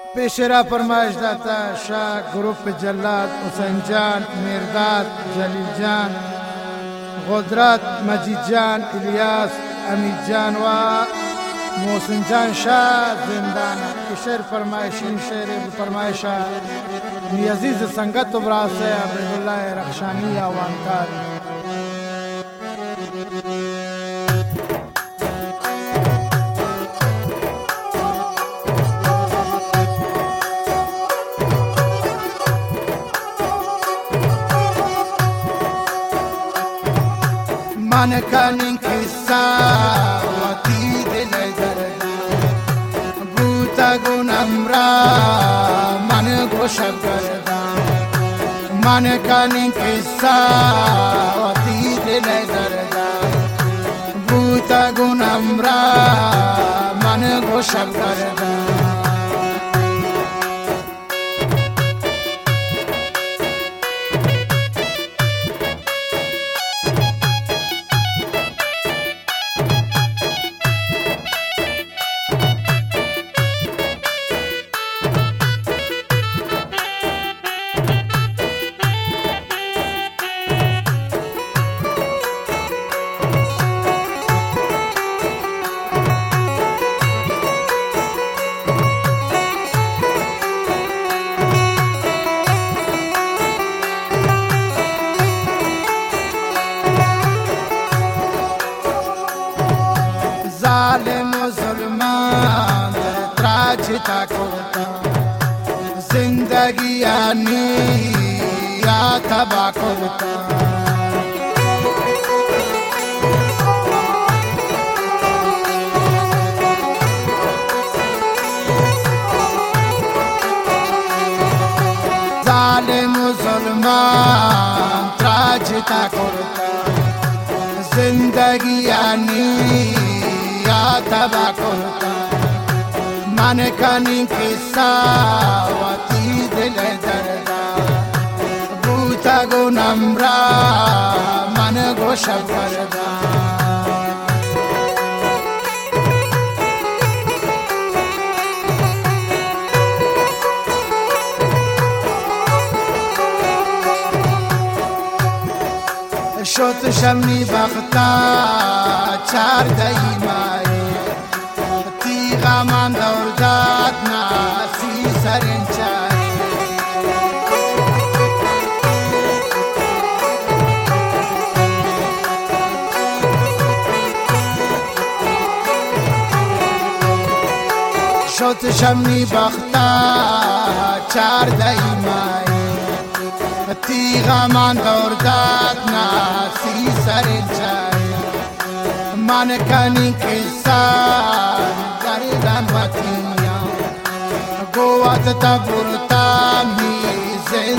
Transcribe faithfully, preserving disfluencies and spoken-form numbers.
पेशरा फरमाइश दाता शाह ग्रुप जल्लाद हुसैन जान मिर्दाद जलील जान गुजरात मजीद जान इलियास अमीद जान व मोहसिन जान शाह जिंदाना के शेर फरमाइशी शेर फरमाइशा नियजीज संगत उबरा से अब्दुल्लाह रखशानी आवानकार मन कानी किस्सा वती दिल दर्द बूता गुनमरा मन गोशब करदा मन कानी किस्सा वती दिल दर्द बूता गुनमरा मन गोशब करदा ظالم ظلمان تراجتا کرتا زندگی آنی یا تبا کرتا ظالم ظلمان تراجتا کرتا زندگی آنی تبا کرتا من کانی قصہ وتی دل دردا بوتا گنمرا من گوشب کردا شد شمی بختا چار دیمایی تیغا من دور داد ناسی سرنچایی شد شمی بختا چار دیمایی تیغا من دور داد ناسی سرنچایی من کانی کسان گردن وطنیا گوات تا برتا می